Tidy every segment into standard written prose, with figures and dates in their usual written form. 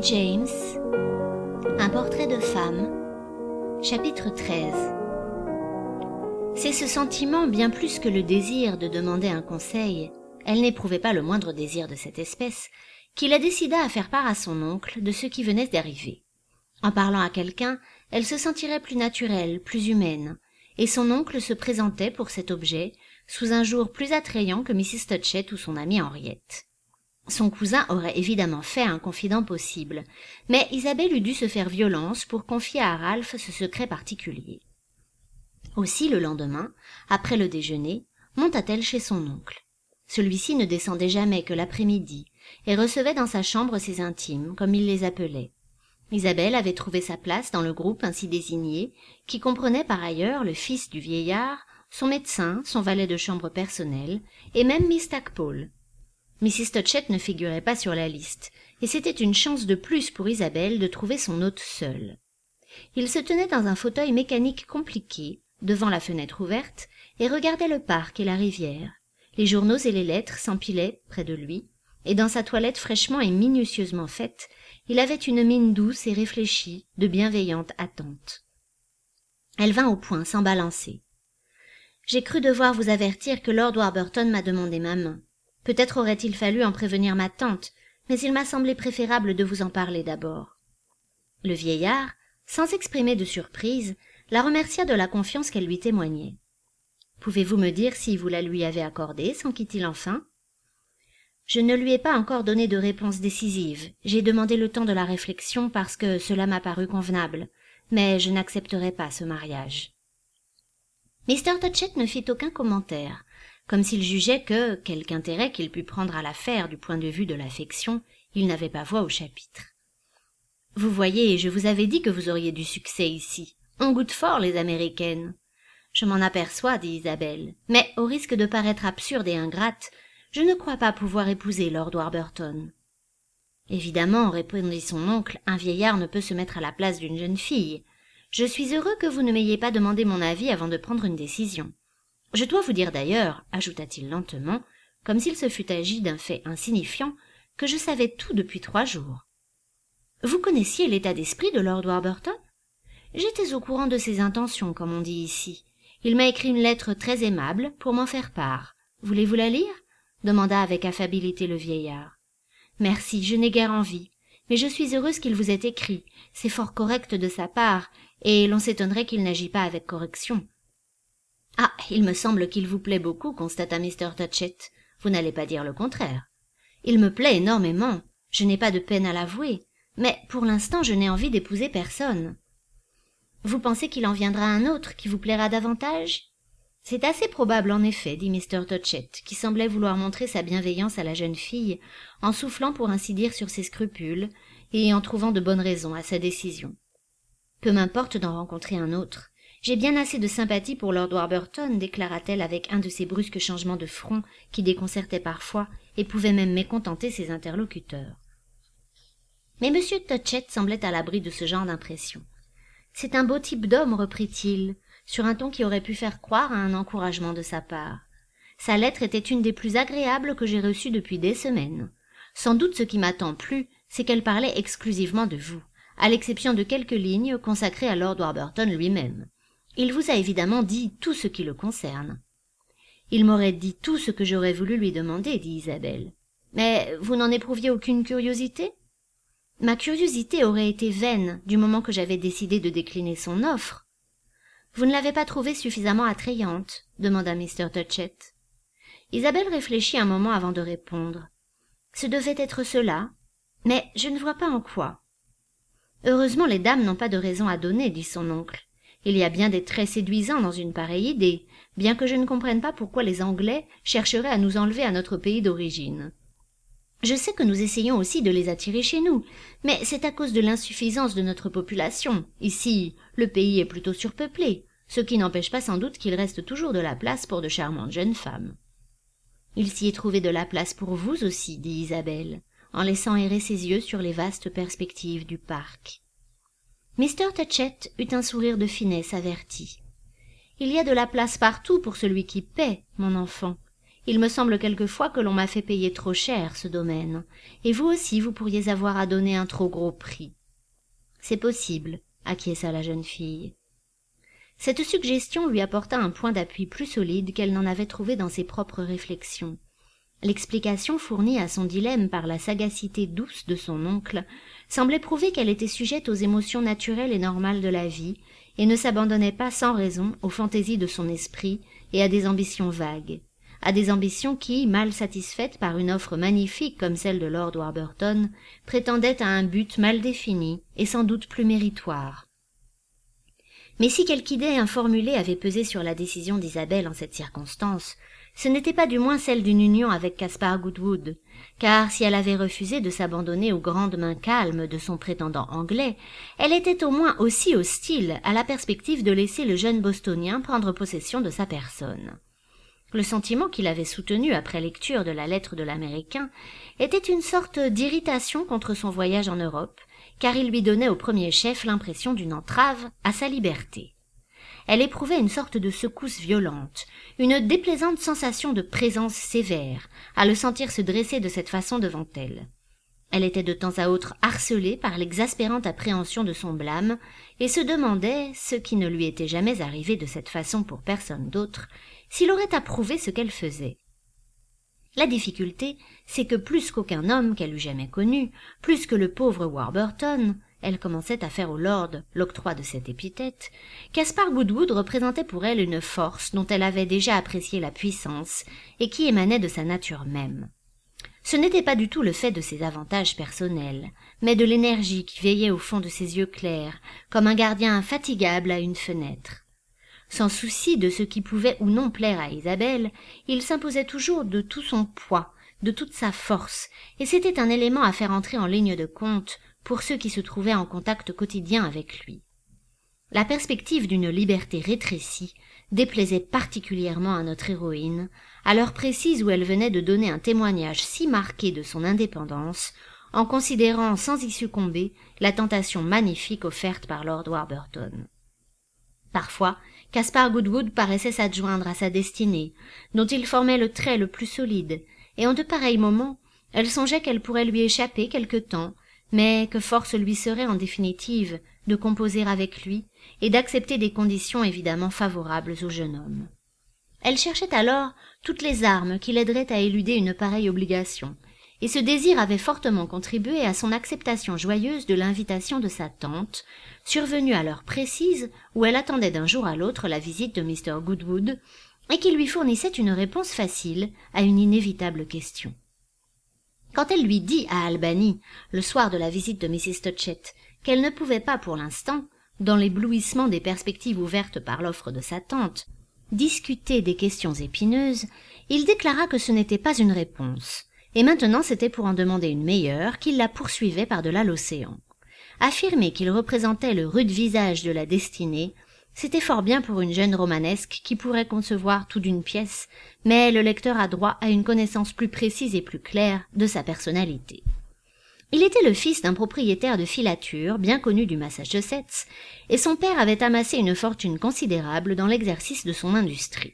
James, un portrait de femme, chapitre 13. C'est ce sentiment, bien plus que le désir de demander un conseil, elle n'éprouvait pas le moindre désir de cette espèce, qui la décida à faire part à son oncle de ce qui venait d'arriver. En parlant à quelqu'un, elle se sentirait plus naturelle, plus humaine, et son oncle se présentait pour cet objet sous un jour plus attrayant que Mrs. Touchett ou son amie Henriette. Son cousin aurait évidemment fait un confident possible, mais Isabelle eût dû se faire violence pour confier à Ralph ce secret particulier. Aussi, le lendemain, après le déjeuner, monta-t-elle chez son oncle. Celui-ci ne descendait jamais que l'après-midi, et recevait dans sa chambre ses intimes, comme il les appelait. Isabelle avait trouvé sa place dans le groupe ainsi désigné, qui comprenait par ailleurs le fils du vieillard, son médecin, son valet de chambre personnel, et même Miss Stackpole. Mrs. Touchett ne figurait pas sur la liste, et c'était une chance de plus pour Isabelle de trouver son hôte seul. Il se tenait dans un fauteuil mécanique compliqué, devant la fenêtre ouverte, et regardait le parc et la rivière. Les journaux et les lettres s'empilaient près de lui, et dans sa toilette fraîchement et minutieusement faite, il avait une mine douce et réfléchie, de bienveillante attente. Elle vint au point sans balancer. « J'ai cru devoir vous avertir que Lord Warburton m'a demandé ma main. Peut-être aurait-il fallu en prévenir ma tante, mais il m'a semblé préférable de vous en parler d'abord. » Le vieillard, sans exprimer de surprise, la remercia de la confiance qu'elle lui témoignait. « Pouvez-vous me dire si vous la lui avez accordée, s'enquit-il enfin. « Je ne lui ai pas encore donné de réponse décisive. J'ai demandé le temps de la réflexion parce que cela m'a paru convenable, mais je n'accepterai pas ce mariage. » Mr. Touchett ne fit aucun commentaire, comme s'il jugeait que, quelque intérêt qu'il pût prendre à l'affaire du point de vue de l'affection, il n'avait pas voix au chapitre. « Vous voyez, je vous avais dit que vous auriez du succès ici. On goûte fort les Américaines. »« Je m'en aperçois, dit Isabelle, mais au risque de paraître absurde et ingrate, je ne crois pas pouvoir épouser Lord Warburton. »« Évidemment, répondit son oncle, un vieillard ne peut se mettre à la place d'une jeune fille. Je suis heureux que vous ne m'ayez pas demandé mon avis avant de prendre une décision. Je dois vous dire d'ailleurs, ajouta-t-il lentement, comme s'il se fût agi d'un fait insignifiant, que je savais tout depuis 3 jours. Vous connaissiez l'état d'esprit de Lord Warburton? J'étais au courant de ses intentions, comme on dit ici. Il m'a écrit une lettre très aimable pour m'en faire part. Voulez-vous la lire? Demanda avec affabilité le vieillard. Merci, je n'ai guère envie, mais je suis heureuse qu'il vous ait écrit. C'est fort correct de sa part, et l'on s'étonnerait qu'il n'agit pas avec correction. Ah, il me semble qu'il vous plaît beaucoup, constata Mr. Touchett. Vous n'allez pas dire le contraire. Il me plaît énormément. Je n'ai pas de peine à l'avouer. Mais pour l'instant, je n'ai envie d'épouser personne. Vous pensez qu'il en viendra un autre qui vous plaira davantage? C'est assez probable, en effet, dit Mr. Touchett, qui semblait vouloir montrer sa bienveillance à la jeune fille, en soufflant pour ainsi dire sur ses scrupules, et en trouvant de bonnes raisons à sa décision. Peu m'importe d'en rencontrer un autre. J'ai bien assez de sympathie pour Lord Warburton, déclara-t-elle avec un de ces brusques changements de front qui déconcertaient parfois et pouvaient même mécontenter ses interlocuteurs. Mais M. Touchett semblait à l'abri de ce genre d'impression. « C'est un beau type d'homme, reprit-il, sur un ton qui aurait pu faire croire à un encouragement de sa part. Sa lettre était une des plus agréables que j'ai reçues depuis des semaines. Sans doute ce qui m'a tant plu, c'est qu'elle parlait exclusivement de vous, à l'exception de quelques lignes consacrées à Lord Warburton lui-même. Il vous a évidemment dit tout ce qui le concerne. »« Il m'aurait dit tout ce que j'aurais voulu lui demander, dit Isabelle. Mais vous n'en éprouviez aucune curiosité ? » Ma curiosité aurait été vaine du moment que j'avais décidé de décliner son offre. « Vous ne l'avez pas trouvée suffisamment attrayante ?» demanda Mr. Touchett. Isabelle réfléchit un moment avant de répondre. « Ce devait être cela, mais je ne vois pas en quoi. »« Heureusement, les dames n'ont pas de raison à donner, dit son oncle. Il y a bien des traits séduisants dans une pareille idée, bien que je ne comprenne pas pourquoi les Anglais chercheraient à nous enlever à notre pays d'origine. Je sais que nous essayons aussi de les attirer chez nous, mais c'est à cause de l'insuffisance de notre population. Ici, le pays est plutôt surpeuplé, ce qui n'empêche pas sans doute qu'il reste toujours de la place pour de charmantes jeunes femmes. »« Il s'y est trouvé de la place pour vous aussi, dit Isabelle, en laissant errer ses yeux sur les vastes perspectives du parc. Mr. Touchett eut un sourire de finesse averti. « Il y a de la place partout pour celui qui paie, mon enfant. Il me semble quelquefois que l'on m'a fait payer trop cher ce domaine, et vous aussi vous pourriez avoir à donner un trop gros prix. » « C'est possible, » acquiesça la jeune fille. Cette suggestion lui apporta un point d'appui plus solide qu'elle n'en avait trouvé dans ses propres réflexions. L'explication fournie à son dilemme par la sagacité douce de son oncle semblait prouver qu'elle était sujette aux émotions naturelles et normales de la vie, et ne s'abandonnait pas sans raison aux fantaisies de son esprit et à des ambitions vagues, à des ambitions qui, mal satisfaites par une offre magnifique comme celle de Lord Warburton, prétendaient à un but mal défini et sans doute plus méritoire. Mais si quelque idée informulée avait pesé sur la décision d'Isabelle en cette circonstance, ce n'était pas du moins celle d'une union avec Caspar Goodwood, car si elle avait refusé de s'abandonner aux grandes mains calmes de son prétendant anglais, elle était au moins aussi hostile à la perspective de laisser le jeune bostonien prendre possession de sa personne. Le sentiment qu'il avait soutenu après lecture de la lettre de l'Américain était une sorte d'irritation contre son voyage en Europe, car il lui donnait au premier chef l'impression d'une entrave à sa liberté. Elle éprouvait une sorte de secousse violente, une déplaisante sensation de présence sévère, à le sentir se dresser de cette façon devant elle. Elle était de temps à autre harcelée par l'exaspérante appréhension de son blâme, et se demandait, ce qui ne lui était jamais arrivé de cette façon pour personne d'autre, s'il aurait approuvé ce qu'elle faisait. La difficulté, c'est que plus qu'aucun homme qu'elle eût jamais connu, plus que le pauvre Warburton, elle commençait à faire au lord l'octroi de cette épithète, Caspar Goodwood représentait pour elle une force dont elle avait déjà apprécié la puissance et qui émanait de sa nature même. Ce n'était pas du tout le fait de ses avantages personnels, mais de l'énergie qui veillait au fond de ses yeux clairs, comme un gardien infatigable à une fenêtre. Sans souci de ce qui pouvait ou non plaire à Isabelle, il s'imposait toujours de tout son poids, de toute sa force, et c'était un élément à faire entrer en ligne de compte pour ceux qui se trouvaient en contact quotidien avec lui. La perspective d'une liberté rétrécie déplaisait particulièrement à notre héroïne, à l'heure précise où elle venait de donner un témoignage si marqué de son indépendance, en considérant sans y succomber la tentation magnifique offerte par Lord Warburton. Parfois, Caspar Goodwood paraissait s'adjoindre à sa destinée, dont il formait le trait le plus solide, et en de pareils moments, elle songeait qu'elle pourrait lui échapper quelque temps, mais que force lui serait en définitive de composer avec lui et d'accepter des conditions évidemment favorables au jeune homme. Elle cherchait alors toutes les armes qui l'aideraient à éluder une pareille obligation, et ce désir avait fortement contribué à son acceptation joyeuse de l'invitation de sa tante, survenue à l'heure précise où elle attendait d'un jour à l'autre la visite de Mr. Goodwood, et qui lui fournissait une réponse facile à une inévitable question. Quand elle lui dit à Albany, le soir de la visite de Mrs. Touchett, qu'elle ne pouvait pas pour l'instant, dans l'éblouissement des perspectives ouvertes par l'offre de sa tante, discuter des questions épineuses, il déclara que ce n'était pas une réponse, et maintenant c'était pour en demander une meilleure qu'il la poursuivait par-delà l'océan. Affirmer qu'il représentait le rude visage de la destinée, c'était fort bien pour une jeune romanesque qui pourrait concevoir tout d'une pièce, mais le lecteur a droit à une connaissance plus précise et plus claire de sa personnalité. Il était le fils d'un propriétaire de filature bien connu du Massachusetts, et son père avait amassé une fortune considérable dans l'exercice de son industrie.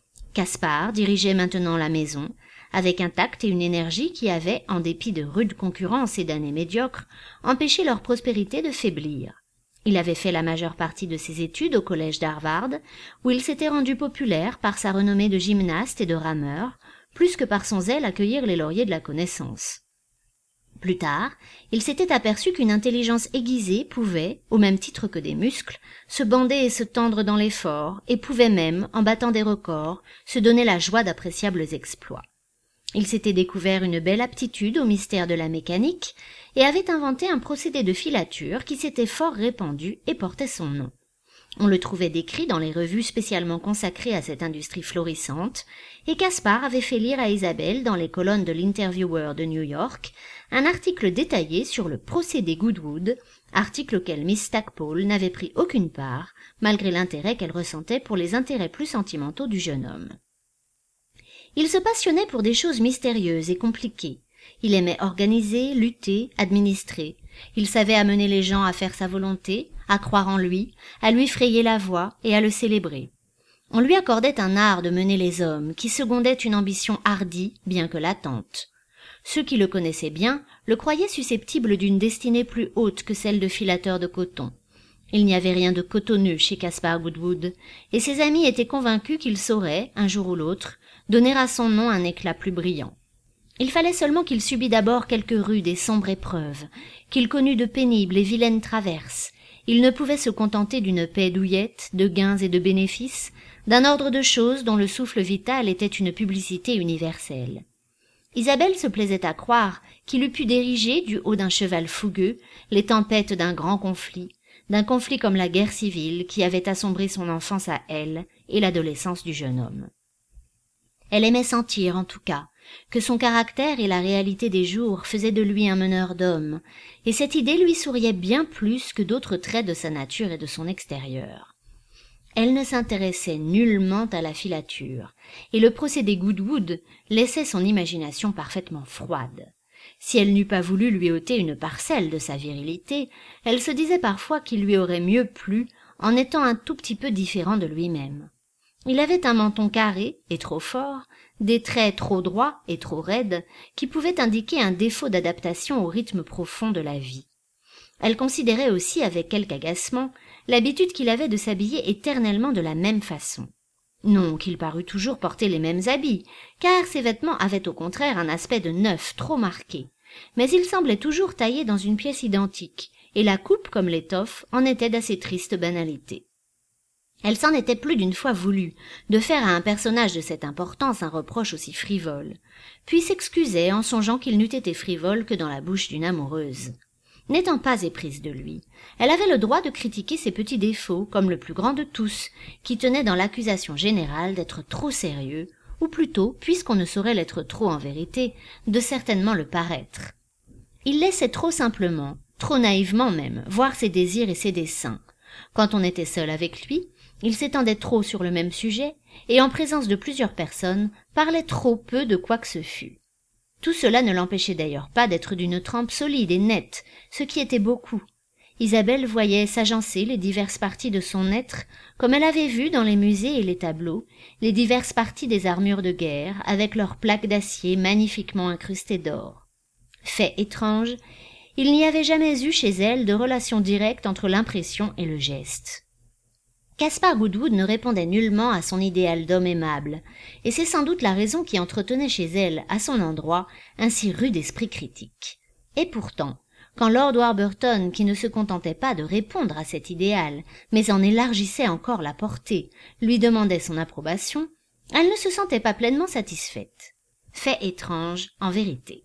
Caspar dirigeait maintenant la maison, avec un tact et une énergie qui avaient, en dépit de rude concurrence et d'années médiocres, empêché leur prospérité de faiblir. Il avait fait la majeure partie de ses études au collège d'Harvard, où il s'était rendu populaire par sa renommée de gymnaste et de rameur, plus que par son zèle à cueillir les lauriers de la connaissance. Plus tard, il s'était aperçu qu'une intelligence aiguisée pouvait, au même titre que des muscles, se bander et se tendre dans l'effort, et pouvait même, en battant des records, se donner la joie d'appréciables exploits. Il s'était découvert une belle aptitude au mystère de la mécanique et avait inventé un procédé de filature qui s'était fort répandu et portait son nom. On le trouvait décrit dans les revues spécialement consacrées à cette industrie florissante, et Caspar avait fait lire à Isabelle dans les colonnes de l'Interviewer de New York un article détaillé sur le procédé Goodwood, article auquel Miss Stackpole n'avait pris aucune part, malgré l'intérêt qu'elle ressentait pour les intérêts plus sentimentaux du jeune homme. Il se passionnait pour des choses mystérieuses et compliquées. Il aimait organiser, lutter, administrer. Il savait amener les gens à faire sa volonté, à croire en lui, à lui frayer la voie et à le célébrer. On lui accordait un art de mener les hommes, qui secondait une ambition hardie, bien que latente. Ceux qui le connaissaient bien le croyaient susceptible d'une destinée plus haute que celle de filateur de coton. Il n'y avait rien de cotonneux chez Caspar Goodwood, et ses amis étaient convaincus qu'il saurait, un jour ou l'autre, donner à son nom un éclat plus brillant. Il fallait seulement qu'il subît d'abord quelques rudes et sombres épreuves, qu'il connût de pénibles et vilaines traverses. Il ne pouvait se contenter d'une paix douillette, de gains et de bénéfices, d'un ordre de choses dont le souffle vital était une publicité universelle. Isabelle se plaisait à croire qu'il eût pu diriger, du haut d'un cheval fougueux, les tempêtes d'un conflit comme la guerre civile qui avait assombri son enfance à elle et l'adolescence du jeune homme. Elle aimait sentir, en tout cas, que son caractère et la réalité des jours faisaient de lui un meneur d'hommes, et cette idée lui souriait bien plus que d'autres traits de sa nature et de son extérieur. Elle ne s'intéressait nullement à la filature, et le procédé Goodwood laissait son imagination parfaitement froide. Si elle n'eût pas voulu lui ôter une parcelle de sa virilité, elle se disait parfois qu'il lui aurait mieux plu en étant un tout petit peu différent de lui-même. Il avait un menton carré et trop fort, des traits trop droits et trop raides, qui pouvaient indiquer un défaut d'adaptation au rythme profond de la vie. Elle considérait aussi avec quelque agacement l'habitude qu'il avait de s'habiller éternellement de la même façon. Non qu'il parût toujours porter les mêmes habits, car ses vêtements avaient au contraire un aspect de neuf trop marqué, mais il semblait toujours taillé dans une pièce identique, et la coupe comme l'étoffe en était d'assez triste banalité. Elle s'en était plus d'une fois voulu de faire à un personnage de cette importance un reproche aussi frivole, puis s'excusait en songeant qu'il n'eût été frivole que dans la bouche d'une amoureuse. N'étant pas éprise de lui, elle avait le droit de critiquer ses petits défauts comme le plus grand de tous, qui tenait dans l'accusation générale d'être trop sérieux, ou plutôt, puisqu'on ne saurait l'être trop en vérité, de certainement le paraître. Il laissait trop simplement, trop naïvement même, voir ses désirs et ses desseins. Quand on était seul avec lui, il s'étendait trop sur le même sujet, et en présence de plusieurs personnes, parlait trop peu de quoi que ce fût. Tout cela ne l'empêchait d'ailleurs pas d'être d'une trempe solide et nette, ce qui était beaucoup. Isabelle voyait s'agencer les diverses parties de son être, comme elle avait vu dans les musées et les tableaux, les diverses parties des armures de guerre, avec leurs plaques d'acier magnifiquement incrustées d'or. Fait étrange, il n'y avait jamais eu chez elle de relation directe entre l'impression et le geste. Caspar Goodwood ne répondait nullement à son idéal d'homme aimable, et c'est sans doute la raison qui entretenait chez elle, à son endroit, un si rude esprit critique. Et pourtant, quand Lord Warburton, qui ne se contentait pas de répondre à cet idéal, mais en élargissait encore la portée, lui demandait son approbation, elle ne se sentait pas pleinement satisfaite. Fait étrange, en vérité.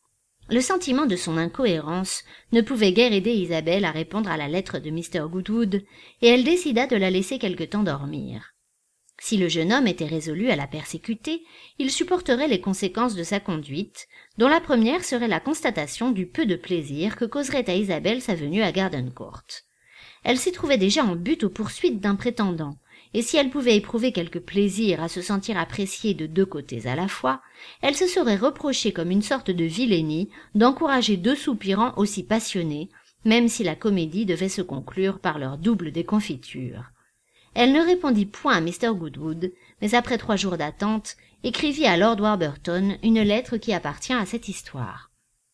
Le sentiment de son incohérence ne pouvait guère aider Isabelle à répondre à la lettre de Mr. Goodwood, et elle décida de la laisser quelque temps dormir. Si le jeune homme était résolu à la persécuter, il supporterait les conséquences de sa conduite, dont la première serait la constatation du peu de plaisir que causerait à Isabelle sa venue à Gardencourt. Elle s'y trouvait déjà en butte aux poursuites d'un prétendant, et si elle pouvait éprouver quelque plaisir à se sentir appréciée de deux côtés à la fois, elle se serait reprochée comme une sorte de vilainie d'encourager deux soupirants aussi passionnés, même si la comédie devait se conclure par leur double déconfiture. Elle ne répondit point à Mr. Goodwood, mais après 3 jours d'attente, écrivit à Lord Warburton une lettre qui appartient à cette histoire.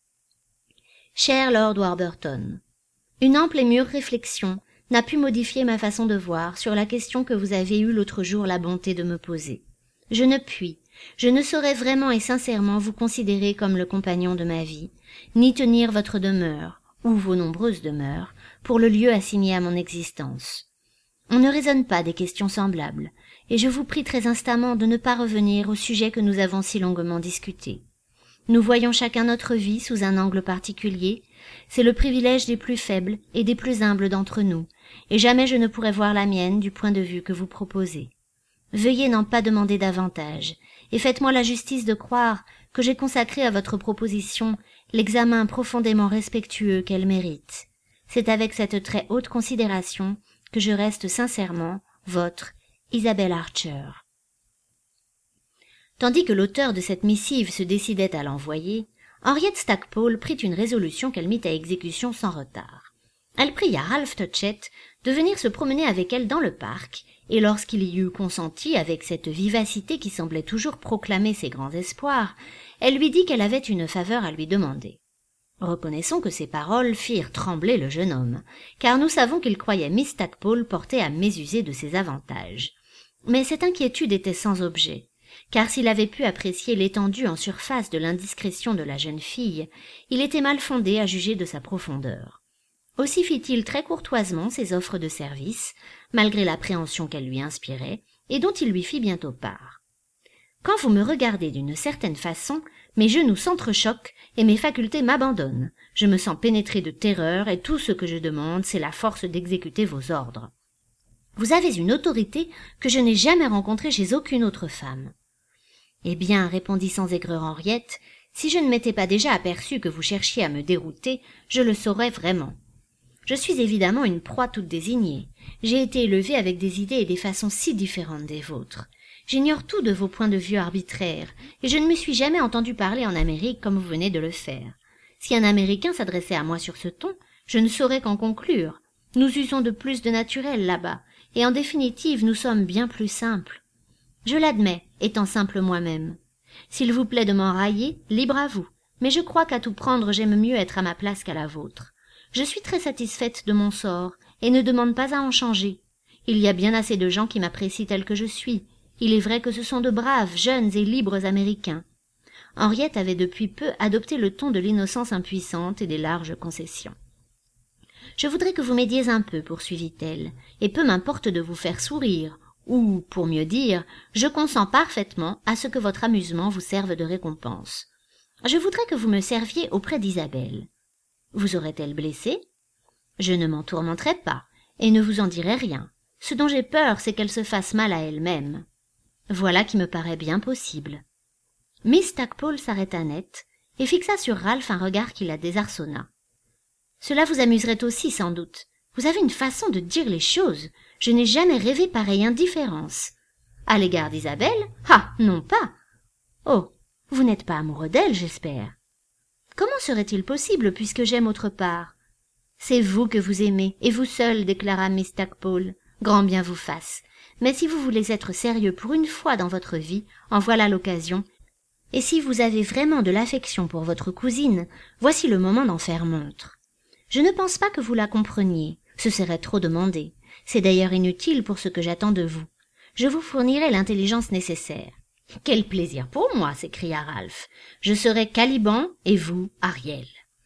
Cher Lord Warburton, une ample et mûre réflexion n'a pu modifier ma façon de voir sur la question que vous avez eu l'autre jour la bonté de me poser. Je ne saurais vraiment et sincèrement vous considérer comme le compagnon de ma vie, ni tenir votre demeure, ou vos nombreuses demeures, pour le lieu assigné à mon existence. On ne raisonne pas des questions semblables, et je vous prie très instamment de ne pas revenir au sujet que nous avons si longuement discuté. Nous voyons chacun notre vie sous un angle particulier, c'est le privilège des plus faibles et des plus humbles d'entre nous, et jamais je ne pourrais voir la mienne du point de vue que vous proposez. Veuillez n'en pas demander davantage, et faites-moi la justice de croire que j'ai consacré à votre proposition l'examen profondément respectueux qu'elle mérite. C'est avec cette très haute considération que je reste sincèrement votre Isabelle Archer. Tandis que l'auteur de cette missive se décidait à l'envoyer, Henriette Stackpole prit une résolution qu'elle mit à exécution sans retard. Elle pria Ralph Touchett de venir se promener avec elle dans le parc et lorsqu'il y eut consenti avec cette vivacité qui semblait toujours proclamer ses grands espoirs, elle lui dit qu'elle avait une faveur à lui demander. Reconnaissons que ces paroles firent trembler le jeune homme, car nous savons qu'il croyait Miss Stackpole porter à mésuser de ses avantages. Mais cette inquiétude était sans objet, car s'il avait pu apprécier l'étendue en surface de l'indiscrétion de la jeune fille, il était mal fondé à juger de sa profondeur. Aussi fit-il très courtoisement ses offres de service, malgré l'appréhension qu'elle lui inspirait, et dont il lui fit bientôt part. « Quand vous me regardez d'une certaine façon, mes genoux s'entrechoquent et mes facultés m'abandonnent. Je me sens pénétré de terreur et tout ce que je demande, c'est la force d'exécuter vos ordres. Vous avez une autorité que je n'ai jamais rencontrée chez aucune autre femme. » « Eh bien, répondit sans aigreur Henriette, si je ne m'étais pas déjà aperçue que vous cherchiez à me dérouter, je le saurais vraiment. Je suis évidemment une proie toute désignée. J'ai été élevée avec des idées et des façons si différentes des vôtres. J'ignore tout de vos points de vue arbitraires, et je ne me suis jamais entendu parler en Amérique comme vous venez de le faire. Si un Américain s'adressait à moi sur ce ton, je ne saurais qu'en conclure. Nous usons de plus de naturel là-bas, et en définitive nous sommes bien plus simples. Je l'admets, étant simple moi-même. S'il vous plaît de m'en railler, libre à vous, mais je crois qu'à tout prendre j'aime mieux être à ma place qu'à la vôtre. Je suis très satisfaite de mon sort, et ne demande pas à en changer. Il y a bien assez de gens qui m'apprécient tel que je suis. Il est vrai que ce sont de braves, jeunes et libres Américains. Henriette avait depuis peu adopté le ton de l'innocence impuissante et des larges concessions. « Je voudrais que vous m'aidiez un peu, poursuivit-elle, et peu m'importe de vous faire sourire, ou, pour mieux dire, je consens parfaitement à ce que votre amusement vous serve de récompense. Je voudrais que vous me serviez auprès d'Isabelle. Vous aurait-elle blessé? Je ne m'en tourmenterai pas, et ne vous en dirai rien. Ce dont j'ai peur, c'est qu'elle se fasse mal à elle-même. Voilà qui me paraît bien possible. » Miss Stackpole s'arrêta net, et fixa sur Ralph un regard qui la désarçonna. « Cela vous amuserait aussi, sans doute. Vous avez une façon de dire les choses. Je n'ai jamais rêvé pareille indifférence. À l'égard d'Isabelle? Ah, non pas. Oh, vous n'êtes pas amoureux d'elle, j'espère. Comment serait-il possible, puisque j'aime autre part? C'est vous que vous aimez, et vous seul, déclara Miss Stackpole. Grand bien vous fasse. Mais si vous voulez être sérieux pour une fois dans votre vie, en voilà l'occasion. Et si vous avez vraiment de l'affection pour votre cousine, voici le moment d'en faire montre. Je ne pense pas que vous la compreniez. Ce serait trop demandé. C'est d'ailleurs inutile pour ce que j'attends de vous. Je vous fournirai l'intelligence nécessaire. « Quel plaisir pour moi !» s'écria Ralph. « Je serai Caliban et vous, Ariel. »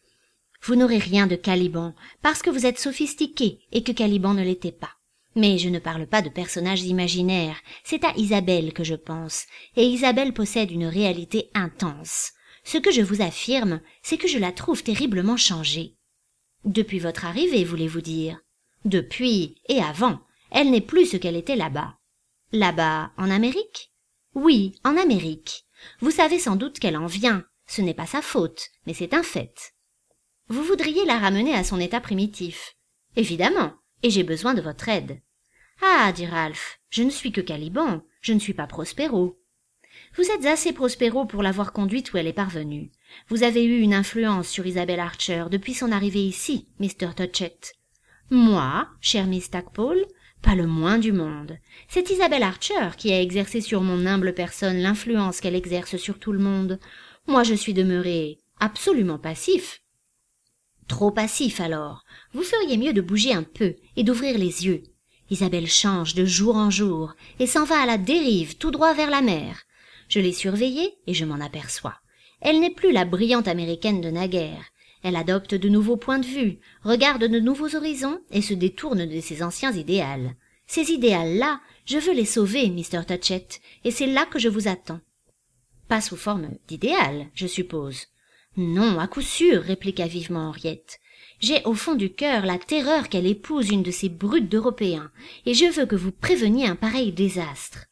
Vous n'aurez rien de Caliban, parce que vous êtes sophistiqué et que Caliban ne l'était pas. Mais je ne parle pas de personnages imaginaires, c'est à Isabelle que je pense, et Isabelle possède une réalité intense. Ce que je vous affirme, c'est que je la trouve terriblement changée. Depuis votre arrivée, voulez-vous dire? Depuis et avant, elle n'est plus ce qu'elle était là-bas. Là-bas, en Amérique? Oui, en Amérique. Vous savez sans doute qu'elle en vient. Ce n'est pas sa faute, mais c'est un fait. Vous voudriez la ramener à son état primitif. Évidemment, et j'ai besoin de votre aide. Ah, dit Ralph, je ne suis que Caliban, je ne suis pas Prospero. Vous êtes assez Prospero pour l'avoir conduite où elle est parvenue. Vous avez eu une influence sur Isabelle Archer depuis son arrivée ici, Mr. Touchett. Moi, chère Miss Stackpole, pas le moins du monde. C'est Isabelle Archer qui a exercé sur mon humble personne l'influence qu'elle exerce sur tout le monde. Moi, je suis demeuré absolument passif. Trop passif, alors. Vous feriez mieux de bouger un peu et d'ouvrir les yeux. Isabelle change de jour en jour et s'en va à la dérive tout droit vers la mer. Je l'ai surveillée et je m'en aperçois. Elle n'est plus la brillante américaine de naguère. Elle adopte de nouveaux points de vue, regarde de nouveaux horizons et se détourne de ses anciens idéals. Ces idéals-là, je veux les sauver, Mr. Touchett, et c'est là que je vous attends. Pas sous forme d'idéal, je suppose. Non, à coup sûr, répliqua vivement Henriette. J'ai au fond du cœur la terreur qu'elle épouse une de ces brutes d'Européens, et je veux que vous préveniez un pareil désastre.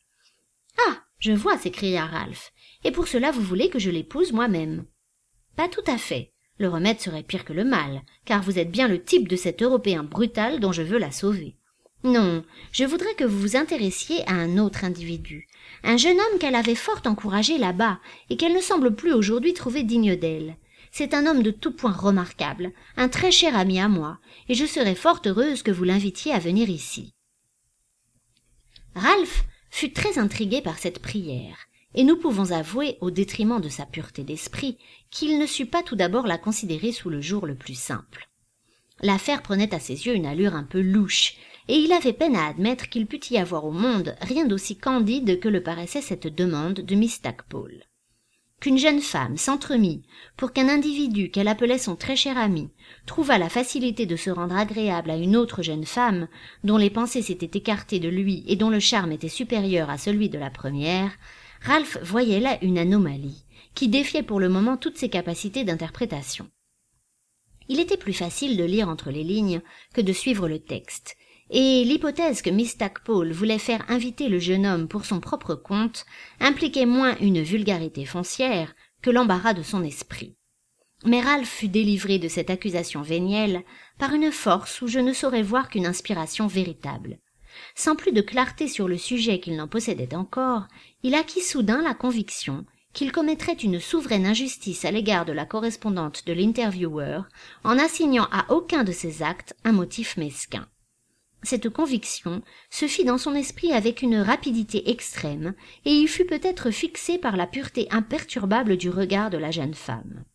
Ah, je vois, s'écria Ralph, et pour cela vous voulez que je l'épouse moi-même. Pas tout à fait. Le remède serait pire que le mal, car vous êtes bien le type de cet Européen brutal dont je veux la sauver. Non, je voudrais que vous vous intéressiez à un autre individu, un jeune homme qu'elle avait fort encouragé là-bas, et qu'elle ne semble plus aujourd'hui trouver digne d'elle. C'est un homme de tout point remarquable, un très cher ami à moi, et je serais fort heureuse que vous l'invitiez à venir ici. Ralph fut très intrigué par cette prière, et nous pouvons avouer, au détriment de sa pureté d'esprit, qu'il ne sut pas tout d'abord la considérer sous le jour le plus simple. L'affaire prenait à ses yeux une allure un peu louche, et il avait peine à admettre qu'il pût y avoir au monde rien d'aussi candide que le paraissait cette demande de Miss Stackpole. Qu'une jeune femme s'entremît pour qu'un individu qu'elle appelait son très cher ami trouvât la facilité de se rendre agréable à une autre jeune femme dont les pensées s'étaient écartées de lui et dont le charme était supérieur à celui de la première, Ralph voyait là une anomalie qui défiait pour le moment toutes ses capacités d'interprétation. Il était plus facile de lire entre les lignes que de suivre le texte, et l'hypothèse que Miss Stackpole voulait faire inviter le jeune homme pour son propre compte impliquait moins une vulgarité foncière que l'embarras de son esprit. Mais Ralph fut délivré de cette accusation vénielle par une force où je ne saurais voir qu'une inspiration véritable. Sans plus de clarté sur le sujet qu'il n'en possédait encore, il acquit soudain la conviction qu'il commettrait une souveraine injustice à l'égard de la correspondante de l'Interviewer en assignant à aucun de ses actes un motif mesquin. Cette conviction se fit dans son esprit avec une rapidité extrême et y fut peut-être fixée par la pureté imperturbable du regard de la jeune femme.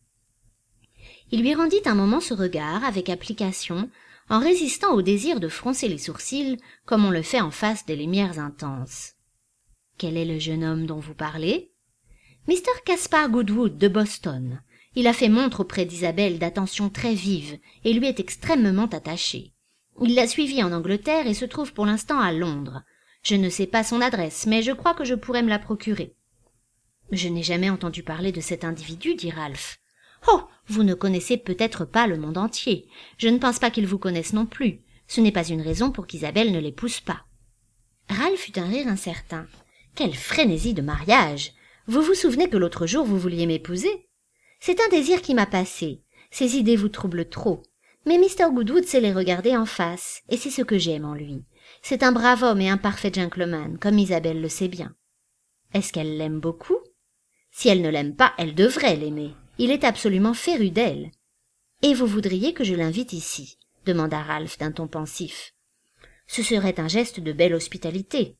Il lui rendit un moment ce regard avec application, en résistant au désir de froncer les sourcils comme on le fait en face des lumières intenses. « Quel est le jeune homme dont vous parlez ?»« Mr. Caspar Goodwood de Boston. Il a fait montre auprès d'Isabelle d'attentions très vives et lui est extrêmement attaché. Il l'a suivi en Angleterre et se trouve pour l'instant à Londres. Je ne sais pas son adresse, mais je crois que je pourrais me la procurer. »« Je n'ai jamais entendu parler de cet individu, dit Ralph. »« Oh, vous ne connaissez peut-être pas le monde entier. Je ne pense pas qu'il vous connaisse non plus. Ce n'est pas une raison pour qu'Isabelle ne l'épouse pas. » Ralph eut un rire incertain. « Quelle frénésie de mariage! Vous vous souvenez que l'autre jour vous vouliez m'épouser? C'est un désir qui m'a passé. Ces idées vous troublent trop. Mais Mr. Goodwood sait les regarder en face, et c'est ce que j'aime en lui. C'est un brave homme et un parfait gentleman, comme Isabelle le sait bien. Est-ce qu'elle l'aime beaucoup? Si elle ne l'aime pas, elle devrait l'aimer. Il est absolument féru d'elle. Et vous voudriez que je l'invite ici? Demanda Ralph d'un ton pensif. Ce serait un geste de belle hospitalité.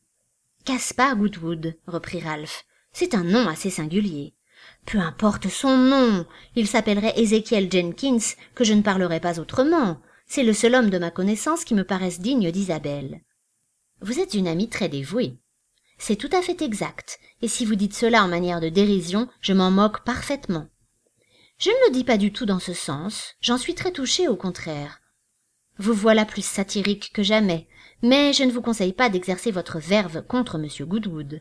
Caspar Goodwood, reprit Ralph. C'est un nom assez singulier. Peu importe son nom, il s'appellerait Ezekiel Jenkins, que je ne parlerai pas autrement. C'est le seul homme de ma connaissance qui me paraisse digne d'Isabelle. Vous êtes une amie très dévouée. C'est tout à fait exact, et si vous dites cela en manière de dérision, je m'en moque parfaitement. Je ne le dis pas du tout dans ce sens, j'en suis très touchée au contraire. Vous voilà plus satirique que jamais, mais je ne vous conseille pas d'exercer votre verve contre M. Goodwood.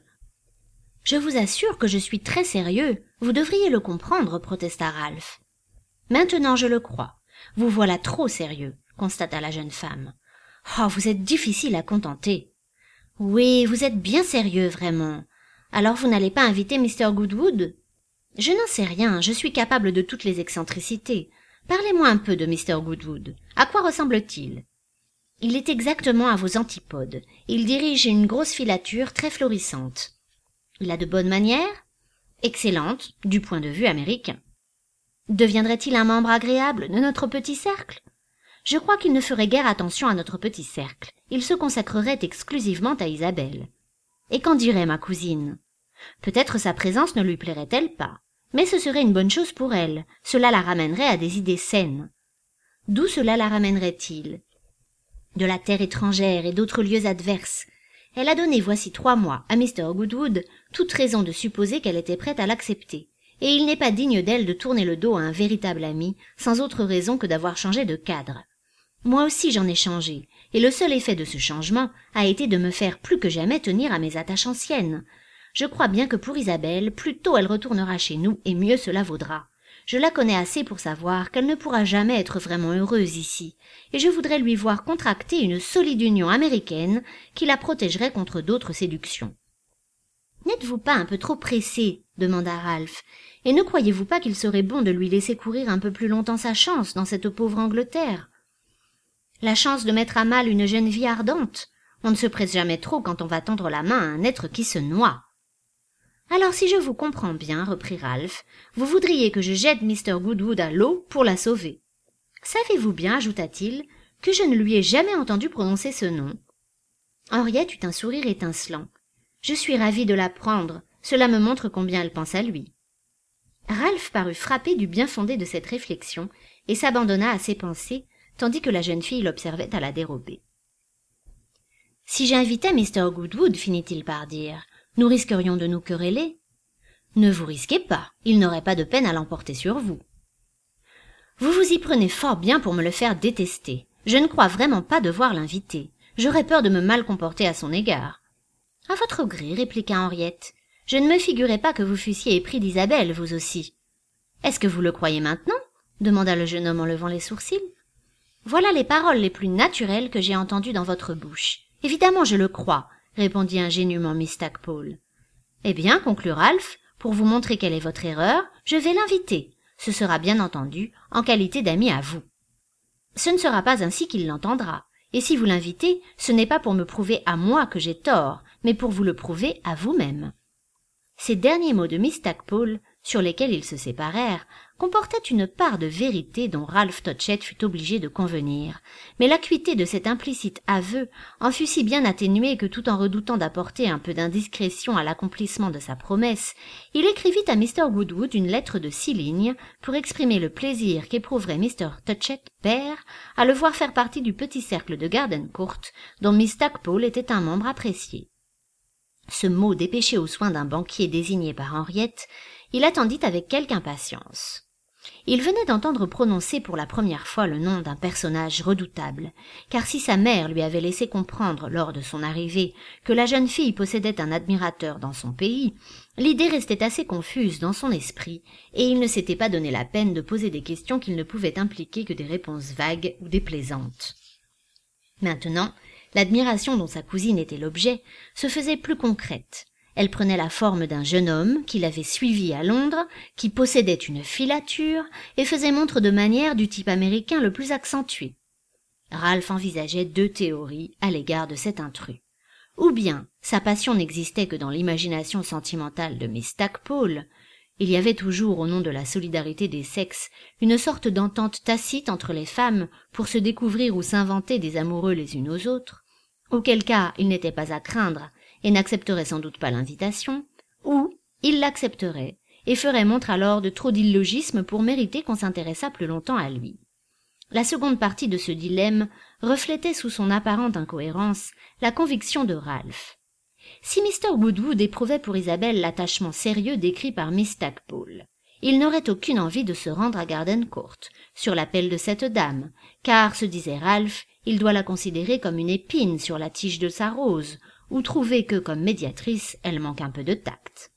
Je vous assure que je suis très sérieux, vous devriez le comprendre, protesta Ralph. Maintenant je le crois. Vous voilà trop sérieux, constata la jeune femme. Oh, vous êtes difficile à contenter. Oui, vous êtes bien sérieux, vraiment. Alors vous n'allez pas inviter Mr. Goodwood? Je n'en sais rien, je suis capable de toutes les excentricités. Parlez-moi un peu de Mr. Goodwood. À quoi ressemble-t-il? Il est exactement à vos antipodes. Il dirige une grosse filature très florissante. Il a de bonnes manières? Excellentes, du point de vue américain. Deviendrait-il un membre agréable de notre petit cercle? Je crois qu'il ne ferait guère attention à notre petit cercle. Il se consacrerait exclusivement à Isabelle. Et qu'en dirait ma cousine? Peut-être sa présence ne lui plairait-elle pas, mais ce serait une bonne chose pour elle. Cela la ramènerait à des idées saines. D'où cela la ramènerait-il? De la terre étrangère et d'autres lieux adverses. Elle a donné voici 3 mois à Mr. Goodwood toute raison de supposer qu'elle était prête à l'accepter, et il n'est pas digne d'elle de tourner le dos à un véritable ami sans autre raison que d'avoir changé de cadre. Moi aussi j'en ai changé, et le seul effet de ce changement a été de me faire plus que jamais tenir à mes attaches anciennes. Je crois bien que pour Isabelle, plus tôt elle retournera chez nous, et mieux cela vaudra. Je la connais assez pour savoir qu'elle ne pourra jamais être vraiment heureuse ici, et je voudrais lui voir contracter une solide union américaine qui la protégerait contre d'autres séductions. « N'êtes-vous pas un peu trop pressé ?» demanda Ralph, « et ne croyez-vous pas qu'il serait bon de lui laisser courir un peu plus longtemps sa chance dans cette pauvre Angleterre? La chance de mettre à mal une jeune vie ardente. On ne se presse jamais trop quand on va tendre la main à un être qui se noie. » Alors si je vous comprends bien, reprit Ralph, vous voudriez que je jette Mr. Goodwood à l'eau pour la sauver. Savez-vous bien, ajouta-t-il, que je ne lui ai jamais entendu prononcer ce nom? Henriette eut un sourire étincelant. « Je suis ravie de l'apprendre. Cela me montre combien elle pense à lui. » Ralph parut frappé du bien fondé de cette réflexion et s'abandonna à ses pensées, tandis que la jeune fille l'observait à la dérobée. « Si j'invitais Mr. Goodwood, finit-il par dire, nous risquerions de nous quereller. Ne vous risquez pas, il n'aurait pas de peine à l'emporter sur vous. Vous vous y prenez fort bien pour me le faire détester. Je ne crois vraiment pas devoir l'inviter. J'aurais peur de me mal comporter à son égard. »« À votre gré, répliqua Henriette. Je ne me figurais pas que vous fussiez épris d'Isabelle, vous aussi. »« Est-ce que vous le croyez maintenant ?» demanda le jeune homme en levant les sourcils. « Voilà les paroles les plus naturelles que j'ai entendues dans votre bouche. Évidemment, je le crois, » répondit ingénument Miss Stackpole. « Eh bien, conclut Ralph, pour vous montrer quelle est votre erreur, je vais l'inviter. Ce sera bien entendu en qualité d'ami à vous. Ce ne sera pas ainsi qu'il l'entendra. Et si vous l'invitez, ce n'est pas pour me prouver à moi que j'ai tort, mais pour vous le prouver à vous-même. » Ces derniers mots de Miss Stackpole, sur lesquels ils se séparèrent, comportaient une part de vérité dont Ralph Touchett fut obligé de convenir, mais l'acuité de cet implicite aveu en fut si bien atténuée que tout en redoutant d'apporter un peu d'indiscrétion à l'accomplissement de sa promesse, il écrivit à Mr. Goodwood une lettre de 6 lignes pour exprimer le plaisir qu'éprouverait Mr. Touchett père à le voir faire partie du petit cercle de Gardencourt dont Miss Stackpole était un membre apprécié. Ce mot dépêché aux soins d'un banquier désigné par Henriette, il attendit avec quelque impatience. Il venait d'entendre prononcer pour la première fois le nom d'un personnage redoutable, car si sa mère lui avait laissé comprendre lors de son arrivée que la jeune fille possédait un admirateur dans son pays, l'idée restait assez confuse dans son esprit, et il ne s'était pas donné la peine de poser des questions qu'il ne pouvait impliquer que des réponses vagues ou déplaisantes. Maintenant, l'admiration dont sa cousine était l'objet se faisait plus concrète. Elle prenait la forme d'un jeune homme qui l'avait suivi à Londres, qui possédait une filature et faisait montre de manières du type américain le plus accentué. Ralph envisageait 2 théories à l'égard de cet intrus. Ou bien sa passion n'existait que dans l'imagination sentimentale de Miss Stackpole. Il y avait toujours, au nom de la solidarité des sexes, une sorte d'entente tacite entre les femmes pour se découvrir ou s'inventer des amoureux les unes aux autres, auquel cas il n'était pas à craindre et n'accepterait sans doute pas l'invitation, ou il l'accepterait et ferait montre alors de trop d'illogisme pour mériter qu'on s'intéressât plus longtemps à lui. La seconde partie de ce dilemme reflétait sous son apparente incohérence la conviction de Ralph. Si Mr. Goodwood éprouvait pour Isabelle l'attachement sérieux décrit par Miss Stackpole, il n'aurait aucune envie de se rendre à Gardencourt, sur l'appel de cette dame, car, se disait Ralph, il doit la considérer comme une épine sur la tige de sa rose, ou trouver que, comme médiatrice, elle manque un peu de tact.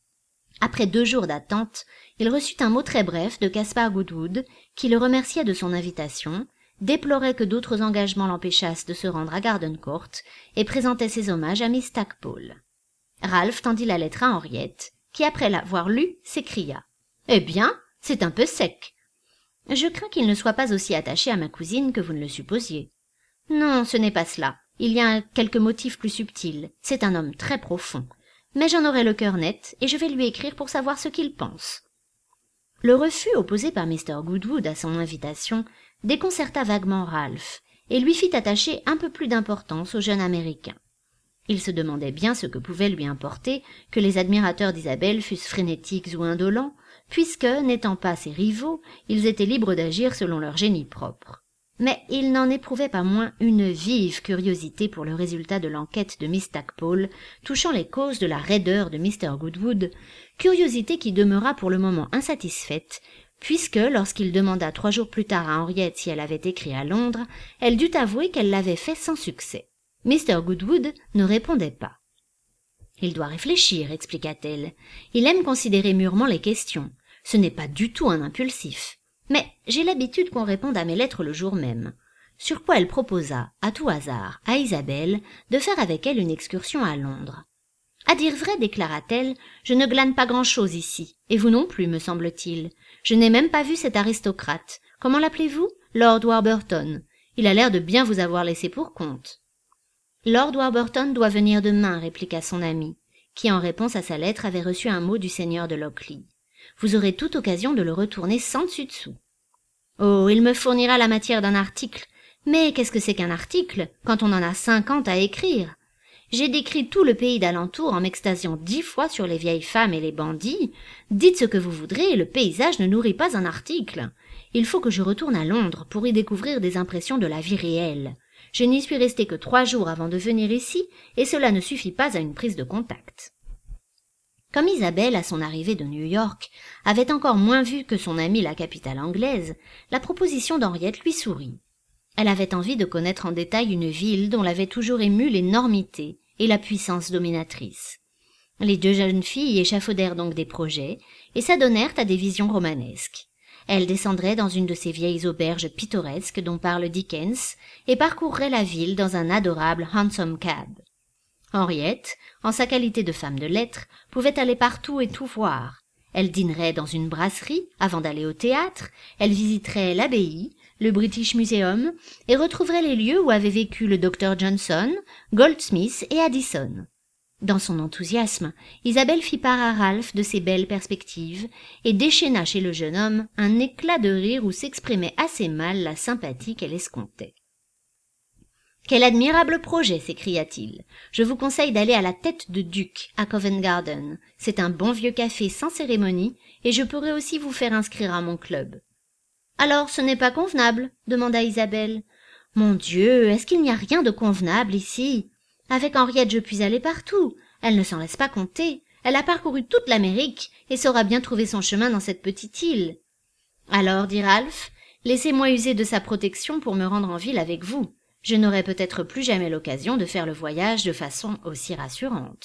Après 2 jours d'attente, il reçut un mot très bref de Caspar Goodwood, qui le remerciait de son invitation, déplorait que d'autres engagements l'empêchassent de se rendre à Gardencourt, et présentait ses hommages à Miss Stackpole. Ralph tendit la lettre à Henriette, qui, après l'avoir lue, s'écria « Eh bien, c'est un peu sec. Je crains qu'il ne soit pas aussi attaché à ma cousine que vous ne le supposiez. Non, ce n'est pas cela. Il y a quelques motifs plus subtils. C'est un homme très profond. Mais j'en aurai le cœur net, et je vais lui écrire pour savoir ce qu'il pense. » Le refus opposé par Mr. Goodwood à son invitation déconcerta vaguement Ralph, et lui fit attacher un peu plus d'importance au jeune Américain. Il se demandait bien ce que pouvait lui importer que les admirateurs d'Isabelle fussent frénétiques ou indolents, puisque, n'étant pas ses rivaux, ils étaient libres d'agir selon leur génie propre. Mais il n'en éprouvait pas moins une vive curiosité pour le résultat de l'enquête de Miss Stackpole touchant les causes de la raideur de Mr. Goodwood, curiosité qui demeura pour le moment insatisfaite, puisque, lorsqu'il demanda 3 jours plus tard à Henriette si elle avait écrit à Londres, elle dut avouer qu'elle l'avait fait sans succès. Mr. Goodwood ne répondait pas. « Il doit réfléchir, expliqua-t-elle. Il aime considérer mûrement les questions. Ce n'est pas du tout un impulsif. Mais j'ai l'habitude qu'on réponde à mes lettres le jour même. » Sur quoi elle proposa, à tout hasard, à Isabelle, de faire avec elle une excursion à Londres. « À dire vrai, déclara-t-elle, je ne glane pas grand-chose ici, et vous non plus, me semble-t-il. Je n'ai même pas vu cet aristocrate. Comment l'appelez-vous? Lord Warburton. Il a l'air de bien vous avoir laissé pour compte. » « Lord Warburton doit venir demain, » répliqua son ami, qui en réponse à sa lettre avait reçu un mot du seigneur de Lockleigh. « Vous aurez toute occasion de le retourner sans dessus-dessous. »« Oh, il me fournira la matière d'un article, Mais qu'est-ce que c'est qu'un article, quand on en a 50 à écrire? J'ai décrit tout le pays d'alentour en m'extasiant 10 fois sur les vieilles femmes et les bandits. Dites ce que vous voudrez, le paysage ne nourrit pas un article. Il faut que je retourne à Londres pour y découvrir des impressions de la vie réelle. Je n'y suis restée que 3 jours avant de venir ici, et cela ne suffit pas à une prise de contact. Comme Isabelle, à son arrivée de New York, avait encore moins vu que son amie la capitale anglaise, la proposition d'Henriette lui sourit. Elle avait envie de connaître en détail une ville dont l'avait toujours émue l'énormité et la puissance dominatrice. Les 2 jeunes filles échafaudèrent donc des projets et s'adonnèrent à des visions romanesques. Elles descendraient dans une de ces vieilles auberges pittoresques dont parle Dickens et parcourraient la ville dans un adorable hansom cab. Henriette, en sa qualité de femme de lettres, pouvait aller partout et tout voir. Elle dînerait dans une brasserie avant d'aller au théâtre, elle visiterait l'abbaye, le British Museum, et retrouverait les lieux où avaient vécu le docteur Johnson, Goldsmith et Addison. Dans son enthousiasme, Isabelle fit part à Ralph de ses belles perspectives et déchaîna chez le jeune homme un éclat de rire où s'exprimait assez mal la sympathie qu'elle escomptait. « Quel admirable projet !» s'écria-t-il. « Je vous conseille d'aller à la Tête de Duc, à Covent Garden. C'est un bon vieux café sans cérémonie, et je pourrai aussi vous faire inscrire à mon club. »« Alors, ce n'est pas convenable ?» demanda Isabelle. « Mon Dieu, est-ce qu'il n'y a rien de convenable ici ? Avec Henriette, je puis aller partout. Elle ne s'en laisse pas compter. Elle a parcouru toute l'Amérique et saura bien trouver son chemin dans cette petite île. »« Alors, dit Ralph, laissez-moi user de sa protection pour me rendre en ville avec vous. Je n'aurai peut-être plus jamais l'occasion de faire le voyage de façon aussi rassurante. »